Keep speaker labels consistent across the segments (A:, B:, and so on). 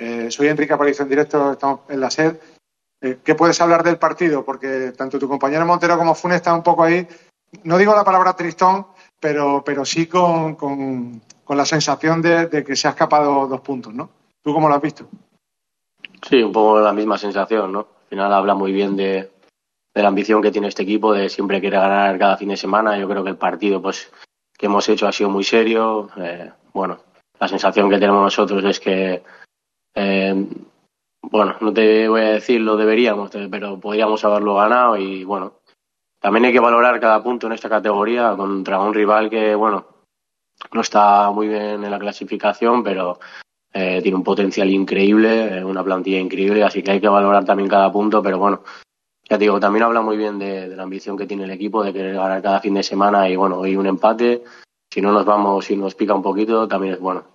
A: Soy Enrique Aparicio en directo, estamos en la SED. ¿Qué puedes hablar del partido? Porque tanto tu compañero Montero como Funes están un poco ahí, no digo la palabra tristón, pero sí con la sensación de que se ha escapado 2 puntos, ¿no? ¿Tú cómo lo has visto?
B: Sí, un poco la misma sensación, ¿no? Al final habla muy bien de la ambición que tiene este equipo, de siempre querer ganar cada fin de semana. Yo creo que el partido pues que hemos hecho ha sido muy serio. Bueno, la sensación que tenemos nosotros es que, bueno, no te voy a decir lo deberíamos, pero podríamos haberlo ganado y, bueno, también hay que valorar cada punto en esta categoría contra un rival que, bueno, no está muy bien en la clasificación, pero tiene un potencial increíble, una plantilla increíble, así que hay que valorar también cada punto, pero bueno, ya te digo, también habla muy bien de la ambición que tiene el equipo, de querer ganar cada fin de semana y bueno, hoy un empate, si no nos vamos, si nos pica un poquito, también es bueno.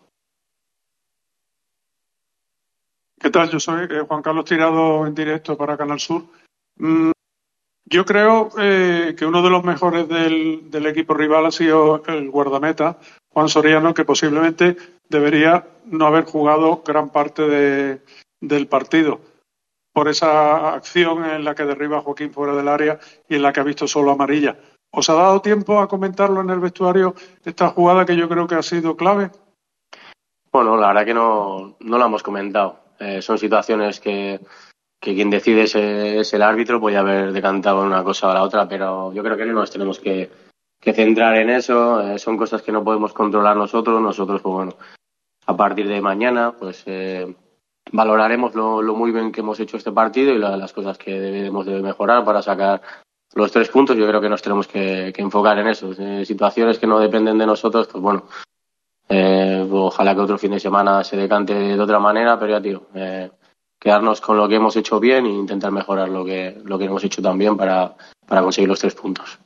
C: ¿Qué tal? Yo soy Juan Carlos Tirado en directo para Canal Sur. Yo creo que uno de los mejores del equipo rival ha sido el guardameta, Juan Soriano, que posiblemente debería no haber jugado gran parte del partido por esa acción en la que derriba a Joaquín fuera del área y en la que ha visto solo amarilla. ¿Os ha dado tiempo a comentarlo en el vestuario esta jugada que yo creo que ha sido clave?
B: Bueno, la verdad que no la hemos comentado. Son situaciones que quien decide es el árbitro, podía haber decantado una cosa o la otra, pero yo creo que no nos tenemos que centrar en eso. Son cosas que no podemos controlar nosotros. Nosotros, pues bueno, a partir de mañana, pues valoraremos lo muy bien que hemos hecho este partido y las cosas que debemos de mejorar para sacar los 3 puntos. Yo creo que nos tenemos que enfocar en eso. Situaciones que no dependen de nosotros, pues bueno, ojalá que otro fin de semana se decante de otra manera, pero ya tío, quedarnos con lo que hemos hecho bien e intentar mejorar lo que hemos hecho también para conseguir los 3 puntos.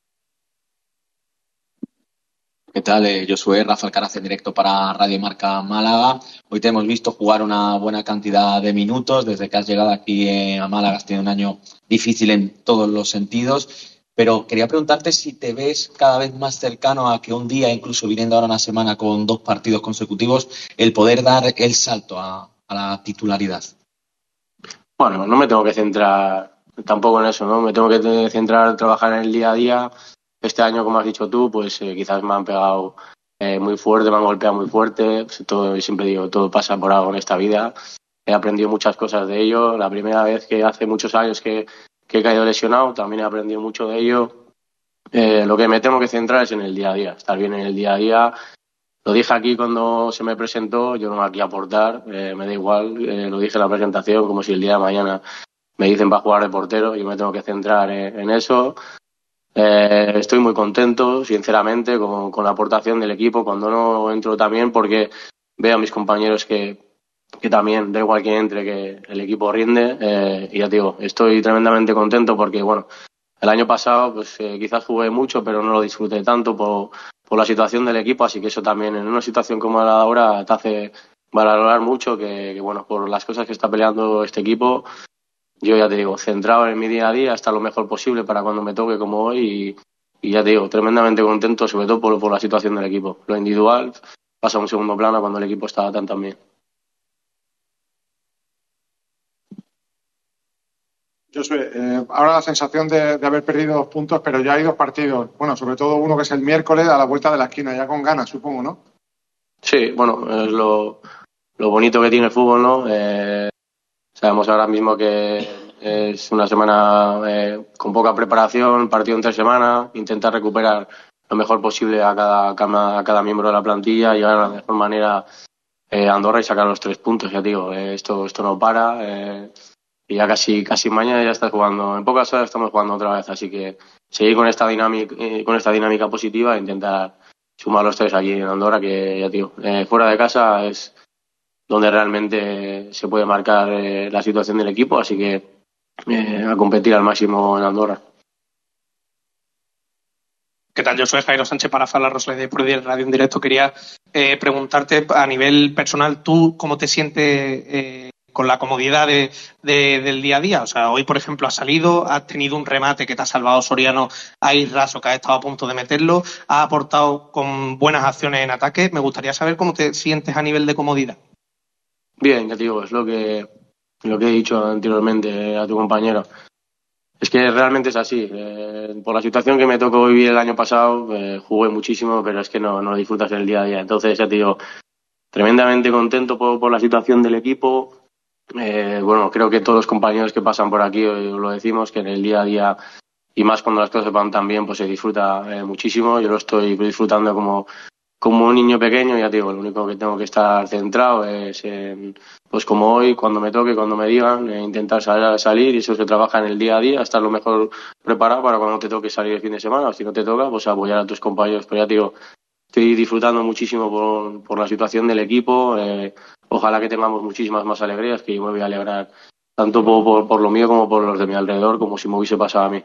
D: ¿Qué tal? Yo soy Rafa Alcaraz en directo para Radio Marca Málaga. Hoy te hemos visto jugar una buena cantidad de minutos. Desde que has llegado aquí a Málaga has tenido un año difícil en todos los sentidos. Pero quería preguntarte si te ves cada vez más cercano a que un día, incluso viniendo ahora una semana con 2 partidos consecutivos, el poder dar el salto a la titularidad.
B: Bueno, no me tengo que centrar tampoco en eso, ¿no? Me tengo que centrar en trabajar en el día a día. Este año, como has dicho tú, pues quizás me han pegado muy fuerte, me han golpeado muy fuerte. Pues, siempre digo, todo pasa por algo en esta vida. He aprendido muchas cosas de ello. La primera vez que hace muchos años que he caído lesionado, también he aprendido mucho de ello. Lo que me tengo que centrar es en el día a día, estar bien en el día a día. Lo dije aquí cuando se me presentó, yo no me aquí a aportar, me da igual, lo dije en la presentación, como si el día de mañana me dicen para jugar de portero, yo me tengo que centrar en eso. Estoy muy contento, sinceramente, con la aportación del equipo cuando no entro también, porque veo a mis compañeros que también, da igual que entre, que el equipo rinde. Y ya te digo, estoy tremendamente contento porque, bueno, el año pasado pues quizás jugué mucho, pero no lo disfruté tanto por la situación del equipo, así que eso también en una situación como la de ahora te hace valorar mucho que, bueno, por las cosas que está peleando este equipo. Yo ya te digo, centrado en mi día a día, hasta lo mejor posible para cuando me toque como hoy y ya te digo, tremendamente contento, sobre todo por la situación del equipo. Lo individual pasa a un segundo plano cuando el equipo está tan bien.
A: Yo sé, ahora la sensación de haber perdido 2 puntos, pero ya hay 2 partidos. Bueno, sobre todo uno que es el miércoles a la vuelta de la esquina, ya con ganas, supongo, ¿no?
B: Sí, bueno, es lo bonito que tiene el fútbol, ¿no? Sabemos ahora mismo que es una semana con poca preparación, partido en 3 semanas, intentar recuperar lo mejor posible a cada miembro de la plantilla, llegar a la mejor manera a Andorra y sacar los 3 puntos, ya digo, esto no para y ya casi mañana ya estás jugando, en pocas horas estamos jugando otra vez, así que seguir con esta dinámica positiva e intentar sumar los 3 aquí en Andorra, que ya digo, fuera de casa es donde realmente se puede marcar la situación del equipo, así que a competir al máximo en Andorra.
E: ¿Qué tal? Yo soy Jairo Sánchez para Fala Rosalía de Prudi, Radio en Directo. Quería preguntarte a nivel personal, ¿tú cómo te sientes con la comodidad del día a día? O sea, hoy, por ejemplo, has salido, has tenido un remate que te ha salvado Soriano a Raso, que ha estado a punto de meterlo, has aportado con buenas acciones en ataque. Me gustaría saber cómo te sientes a nivel de comodidad.
B: Bien, ya te digo, es lo que he dicho anteriormente a tu compañero. Es que realmente es así. Por la situación que me tocó vivir el año pasado, jugué muchísimo, pero es que no lo disfrutas en el día a día. Entonces, ya te digo, tremendamente contento por la situación del equipo. Bueno, creo que todos los compañeros que pasan por aquí lo decimos, que en el día a día y más cuando las cosas van tan bien, pues se disfruta muchísimo. Yo lo estoy disfrutando como un niño pequeño, ya te digo, lo único que tengo que estar centrado es en, pues como hoy, cuando me toque, cuando me digan, intentar salir y eso se trabaja en el día a día, estar lo mejor preparado para cuando te toque salir el fin de semana o si no te toca, pues apoyar a tus compañeros. Pero ya te digo, estoy disfrutando muchísimo por la situación del equipo, ojalá que tengamos muchísimas más alegrías, que yo me voy a alegrar tanto por lo mío como por los de mi alrededor, como si me hubiese pasado a mí.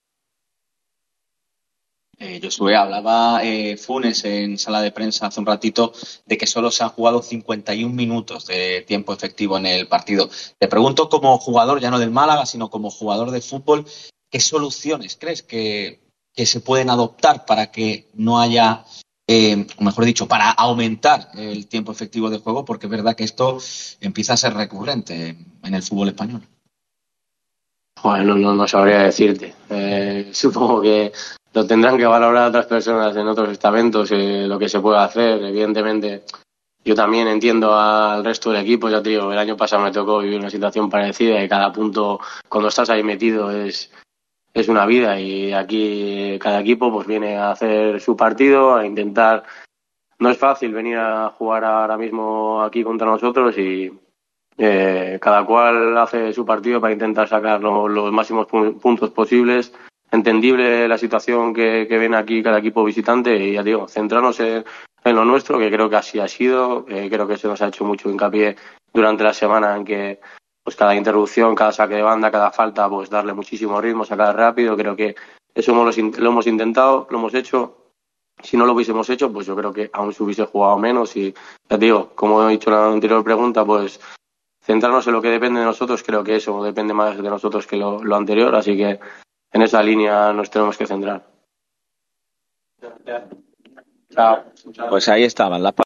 D: Josué, hablaba Funes en sala de prensa hace un ratito de que solo se han jugado 51 minutos de tiempo efectivo en el partido. Te pregunto como jugador, ya no del Málaga, sino como jugador de fútbol, ¿qué soluciones crees que se pueden adoptar para que no haya, o mejor dicho, para aumentar el tiempo efectivo de juego? Porque es verdad que esto empieza a ser recurrente en el fútbol español.
B: Bueno, no sabría decirte. Supongo que lo tendrán que valorar otras personas en otros estamentos, lo que se puede hacer. Evidentemente, yo también entiendo al resto del equipo. Ya te digo, el año pasado me tocó vivir una situación parecida y cada punto, cuando estás ahí metido, es una vida. Y aquí cada equipo pues viene a hacer su partido, a intentar. No es fácil venir a jugar ahora mismo aquí contra nosotros y cada cual hace su partido para intentar sacar los máximos puntos posibles. Entendible la situación que ven aquí cada equipo visitante y ya digo, centrarnos en lo nuestro, que creo que así ha sido. Creo que se nos ha hecho mucho hincapié durante la semana en que pues cada interrupción, cada saque de banda, cada falta, pues darle muchísimo ritmo, sacar rápido. Creo que eso lo hemos intentado, lo hemos hecho. Si no lo hubiésemos hecho, pues yo creo que aún se hubiese jugado menos y ya digo, como he dicho en la anterior pregunta, pues centrarnos en lo que depende de nosotros, creo que eso depende más de nosotros que lo anterior, así que en esa línea nos tenemos que centrar.
D: Pues ahí estaban las